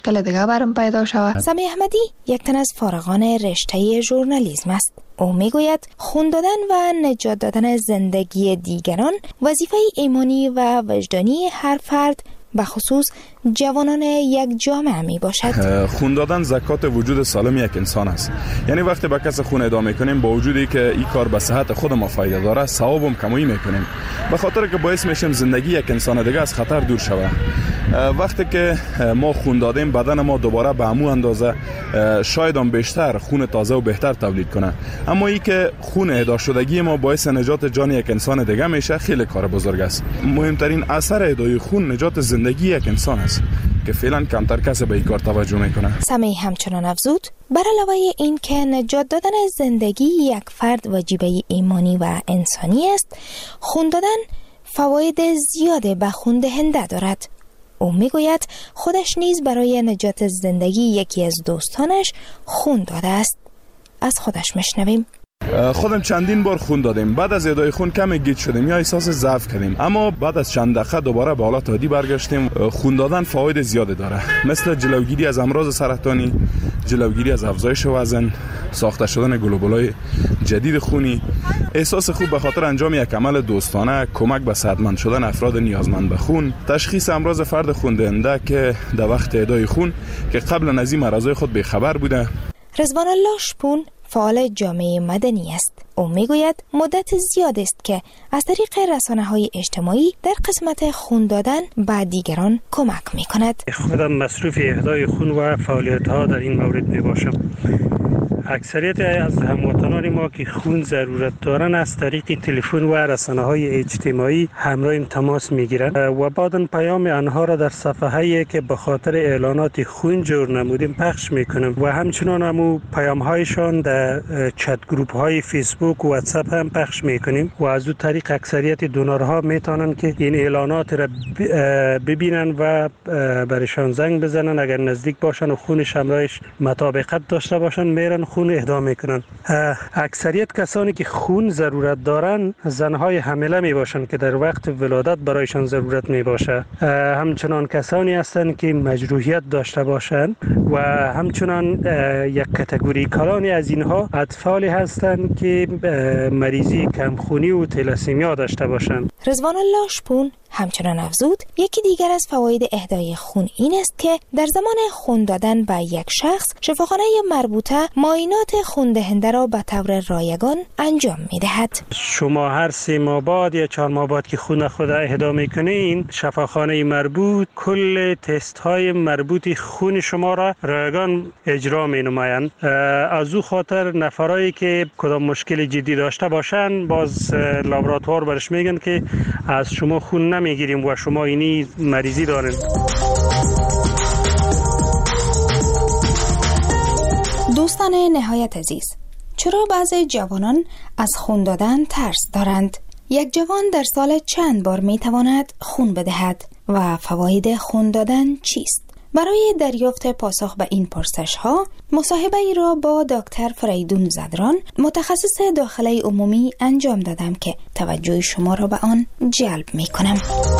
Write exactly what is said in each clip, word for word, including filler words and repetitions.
مشکل دیگه برام پیدا شود. سمی احمدی یک تن از فارغان رشته ژورنالیسم است. او میگوید خون دادن و نجات دادن زندگی دیگران وظیفه ایمانی و وجدانی هر فرد به خصوص جوانان یک جامعه می باشد. خون دادن زکات وجود سالم یک انسان است. یعنی وقتی به کس خون اهدا میکنیم با وجودی که این کار به صحت خود ما فایده داره، ثوابم کمایی میکنیم، به خاطر که باعث میشیم زندگی یک انسان دیگه از خطر دور شود. وقتی که ما خون دادیم بدن ما دوباره به همون اندازه شاید هم بیشتر خون تازه و بهتر تولید کنه، اما ای که خون اهدا شدگی ما باعث نجات جان یک انسان دیگه میشه خیلی کار بزرگ است. مهمترین اثر اهدای خون نجات زندگی یک انسان است که فعلا کمتر کسی به این کار توجه میکنه. سمی همچنان افزود بر علاوه این که نجات دادن زندگی یک فرد واجبه ایمانی و انسانی است، خون دادن فواید زیاده به خون دهنده دارد. او میگوید خودش نیز برای نجات زندگی یکی از دوستانش خون داده است. از خودش میشنویم. خودم چندین بار خون دادیم، بعد از اهدای خون کمی گیج شدیم یا احساس ضعف کردیم، اما بعد از چند دقیقه دوباره به حالت عادی برگشتیم. خون دادن فواید زیاده داره، مثل جلوگیری از امراض سرطانی، جلوگیری از افزایش وزن، ساخته شدن گلوبولای جدید خونی، احساس خوب به خاطر انجام یک عمل دوستانه، کمک به صحتمند شدن افراد نیازمند به خون، تشخیص امراض فرد خون دهنده که در وقت اهدای خون که قبل از این مرضای خود بی‌خبر بوده. رضوان الله شپون فعال جامعه مدنی است. او میگوید مدت زیاد است که از طریق رسانه‌های اجتماعی در قسمت خون دادن به دیگران کمک می‌کند. خودم مصروف اهدای خون و فعالیت‌ها در این مورد میباشم. اکثریت از هموطنان ما که خون ضرورت دارن از طریق تلفن و رسانه‌های اجتماعی همراهیم تماس میگیرند و بعداً پیام آنها را در صفحه‌ای که به خاطر اعلانات خون جور نمودیم پخش میکنم و همچنان همو پیام‌هایشان در چت گروپ‌های فیسبوک و واتساپ هم پخش میکنیم و از اون طریق اکثریت دونرها میتونن که این اعلانات را ببینن و برشان زنگ بزنن. اگر نزدیک باشن و خونش همراهش مطابقت داشته باشن میرن خون اهدا میکنن. اکثریت کسانی که خون ضرورت دارن زنهای حامله می باشن که در وقت ولادت برایشان ضرورت می باشه. همچنان کسانی هستند که مجروحیت داشته باشند و همچنان یک کاتگوری کلانی از اینها اطفالی هستند که مریضی کمخونی و تلاسیمیا داشته باشند. رضوان الله شپون همچنان افزود یکی دیگر از فواید اهدای خون این است که در زمان خون دادن به یک شخص شفاخانه مربوطه معاینات خون دهنده را به طور رایگان انجام می‌دهد. شما هر سه ماه بعد یا چهار ماه بعد که خون خود اهدا می‌کنین، شفاخانه مربوط کل تست های مربوط خون شما را رایگان اجرا می‌نمایند. از او خاطر نفرایی که کدام مشکل جدی داشته باشند باز لابراتوار برش میگن که از شما خون نمیگیریم و شما اینی مریضی دارین. دوستان نهایت عزیز، چرا بعضی جوانان از خون دادن ترس دارند؟ یک جوان در سال چند بار میتواند خون بدهد و فواید خون دادن چیست؟ برای دریافت پاسخ به این پرسش ها مصاحبه ای را با دکتر فریدون زدران متخصص داخله عمومی انجام دادم که توجه شما را به آن جلب می کنم.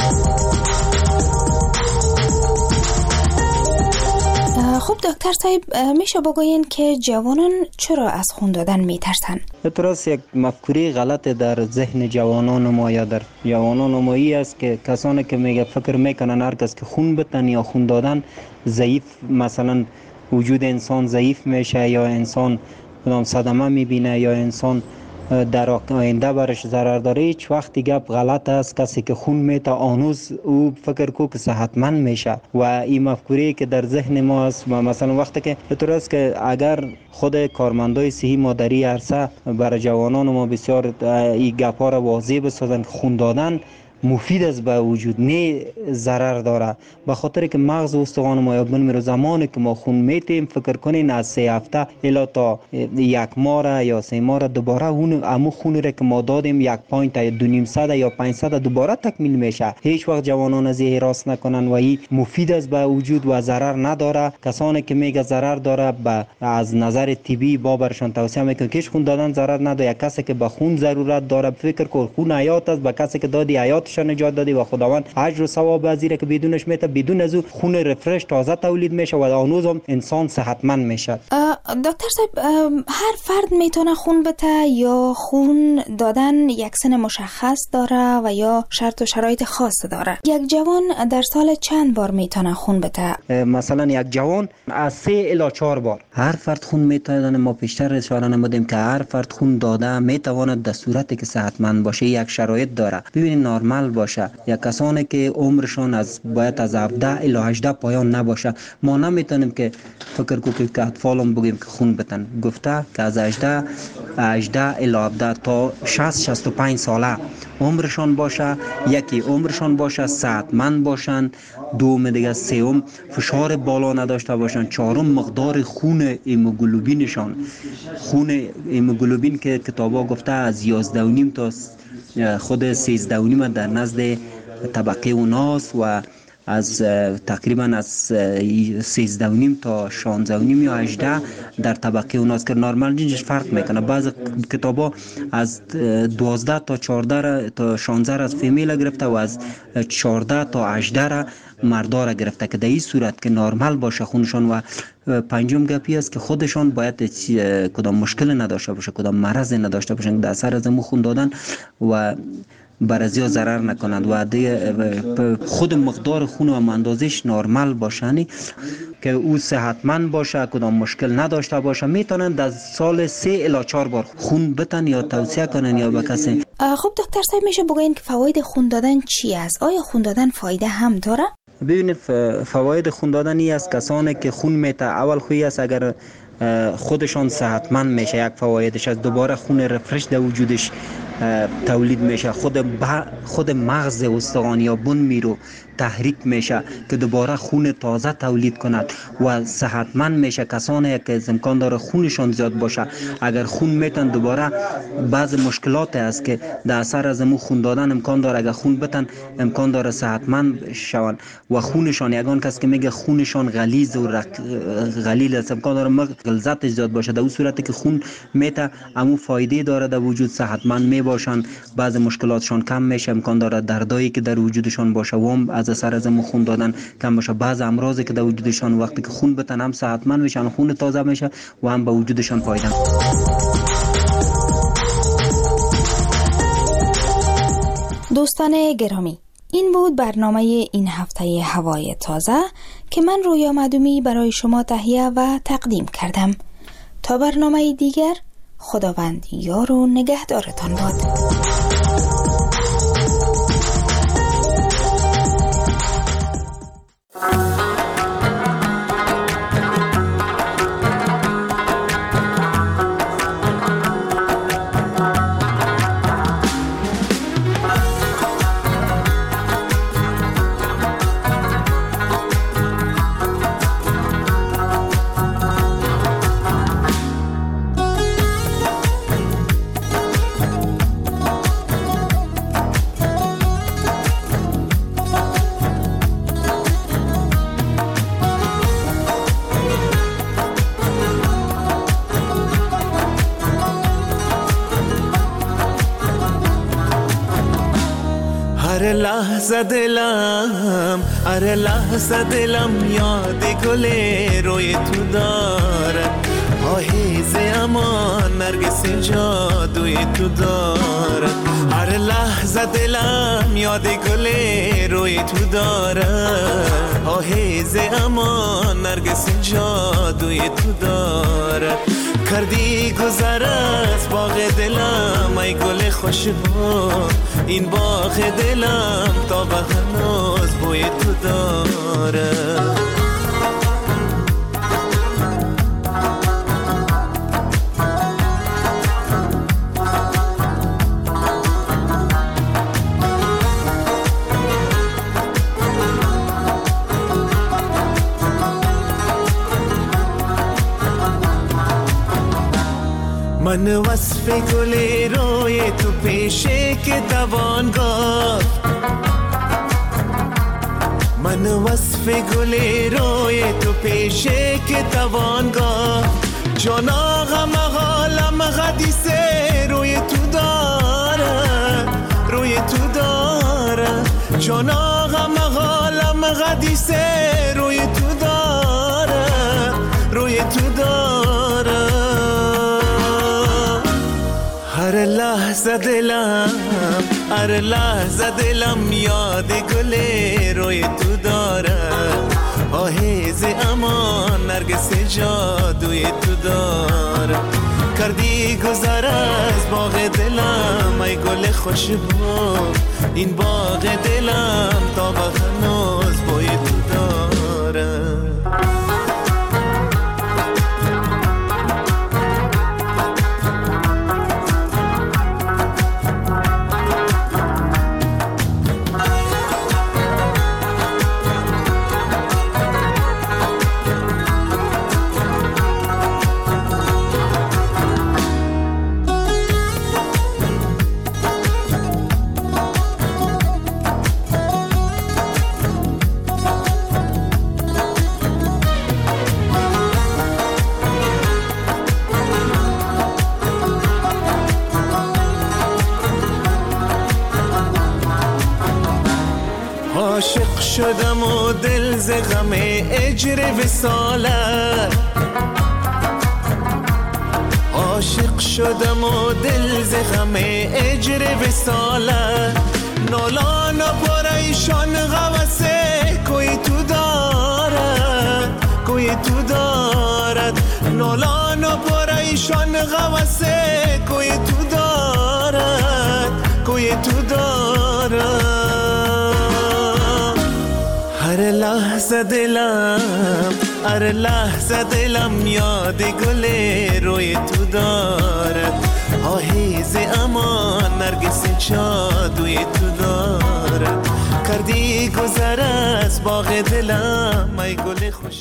خب دکتر صاحب، میشه بگوین که جوانان چرا از خون دادن میترسن؟ درست یک مفکوره غلط در ذهن جوانان ما یا در جوانان ما ای است که کسانی که میگه فکر میکنن هر کس که خون بدن یا خون دادن ضعیف، مثلا وجود انسان ضعیف میشه یا انسان کدام صدمه میبینه یا انسان در آینده برش ضرر داره. هیچ وقتی گپ غلط است. کسی که خون میته آنوز او فکر کو که صحتمند میشه و این مفکوره که در ذهن ما است. مثلا وقتی که طور است که اگر خود کارمندای صحی مادری عرصه برای جوانان ما بسیار این گپا را واضح بسازن، خون دادن مفید است به وجود، نه ضرر داره. به خاطر که مغز و استخوان ما یاد میره زمانی که ما خون میتیم فکر کنین از سه هفته الی تا یک ماه یا سه ماه دوباره اون امو خون را که ما دادیم یک پوینت یا دو نیم صد یا پنج صد دوباره تکمیل میشه. هیچ وقت جوانان از این راست نکنن و این مفید است به وجود و ضرر نداره. کسانی که میگه ضرر داره به از نظر طبی با برشان توصیه میکنم که خون دادن ضرر نداره. یک کسی که به خون ضرورت داره فکر کن خون حیات است، به کسی که دادی حیات حیاتش نجات دادی و خداوند اجر و ثواب از زیره که بدونش میته، بدون از او خون رفرش تازه تولید میشه و آنوز هم انسان صحتمند میشه. دکتر صاحب، هر فرد میتونه خون بده یا خون دادن یک سن مشخص داره و یا شرط و شرایط خاص داره؟ یک جوان در سال چند بار میتونه خون بده؟ مثلا یک جوان از سه الی چهار بار هر فرد خون میتونه. ما پیشتر اشاره نمودیم که هر فرد خون داده میتواند در صورتی که صحتمند باشه یک شرایط داره. ببینید نرمال باشه، یک کسانی که عمرشون از باید از هفده الی هجده پایان نباشه، ما نمیتونیم که فکر کنیم که اطفالم بگیم که خون بدن. گفته که از هجده الی هفده تا شصت شصت و پنج ساله عمرشان باشه، یکی عمرشان باشه، صحتمند باشن، دوم دیگه، سوم فشار بالا نداشته باشن، چهارم مقدار خون هیموگلوبینشان، خون هیموگلوبین که کتابا گفته از یازده و نیم تا خود سیزده و نیم در نزد طبقه اوناست و از تقریبا از سیزده و نیم تا شانزده و نیم یا هجده در طبقه اوناست که نرمال جنسش فرق میکنه. بعض کتابا از دوازده تا چهارده تا شانزده از فیمیل گرفته و از چهارده تا هجده را مردا را گرفته که در این صورت که نرمال باشه خونشان. و پنجم گپی است که خودشان باید کدام مشکل نداشته باشه، کدام مرض نداشته باشن در اثر از مو خون دادن و برازیا ضرر نکنند و خود مقدار خون و اندازش نرمال باشنی که او صحتمند باشه، کدام مشکل نداشته باشه، میتونن در سال سه الی چهار بار خون بدن یا توصیه کنن یا به کسی. خب دکتر صاحب، میشه بگین که فواید خون دادن چی است؟ آیا خون دادن فایده هم داره؟ ببینید فواید خون دادن ای است کسانی که خون میته اول خویی است اگر خودشان صحتمند میشه، یک فوایدش از دوباره خون رفرش در وجودش تولید میشه، خود خود مغز استخوان یا بن میرو تحریک میشه که دوباره خون تازه تولید کند و صحتمند میشه. کسانی که امکان داره خونشان زیاد باشه اگر خون میتن دوباره بعض مشکلات هست که در اثر از مو خون دادن امکان داره اگر خون بتن امکان داره صحتمند شون و خونشان یگان کس که میگه خونشان غلیظ و غلیل است امکان داره غلظت زیاد باشه. در اون صورتی که خون میته امو فایده داره در وجود، صحتمند می باشن، بعض مشکلاتشان کم میشه، امکان داره دردایی که در وجودشان باشه و هم از اثر از مو خون دادن کم باشه. بعض امراضی که در وجودشان وقتی که خون بتن هم صحتمند میشن، خون تازه میشه و هم به وجودشان فایده. دوستان گرامی، این بود برنامه این هفته هوای تازه که من رویا مدومی برای شما تهیه و تقدیم کردم. تا برنامه دیگر، خداوند یار و نگهدارتان باد. هر لحظه دلم هر لحظه دلم یاد گل روی تو دارد، آهیز اما نرگس جادوی تو دارد. هر لحظه دلم یاد گل روی تو دارد، آهیز اما نرگس جادوی تو دارد. کردی گذر از باغ دلم ای گل خوشبو، این باغ دلم تا به هنوز بوی تو داره. من وصف گل روی تو پیشه که توان گفت، من وصف گل روی تو پیشه که توان گفت. جان آغم حالم حدیث روی تو داره، روی تو داره. جانا مقالم قدیسه روی تو داره روی تو داره هر لحظه دلم هر لحظه دلم یاد گل روی تو داره آهیز امان نرگس جادوی تو داره کردی گذر از باغ دلم ای گل خوشبو این باغ دلم تا به هنوز بوی تو داره عاشق شدم و دل ز غم اجر وصالت عاشق شدم و دل ز غم اجر وصالت نالان و پریشان غوسه کوی تو دارد کوی تو دارد نالان و پریشان غوسه کوی تو دارد کوی تو دارد هر لحظه دلم هر لحظه دلم یاد گل روی تو دارد آهیز امان نرگس جادوی تو دارد کردی گذر از باغ دلم ای گل خوش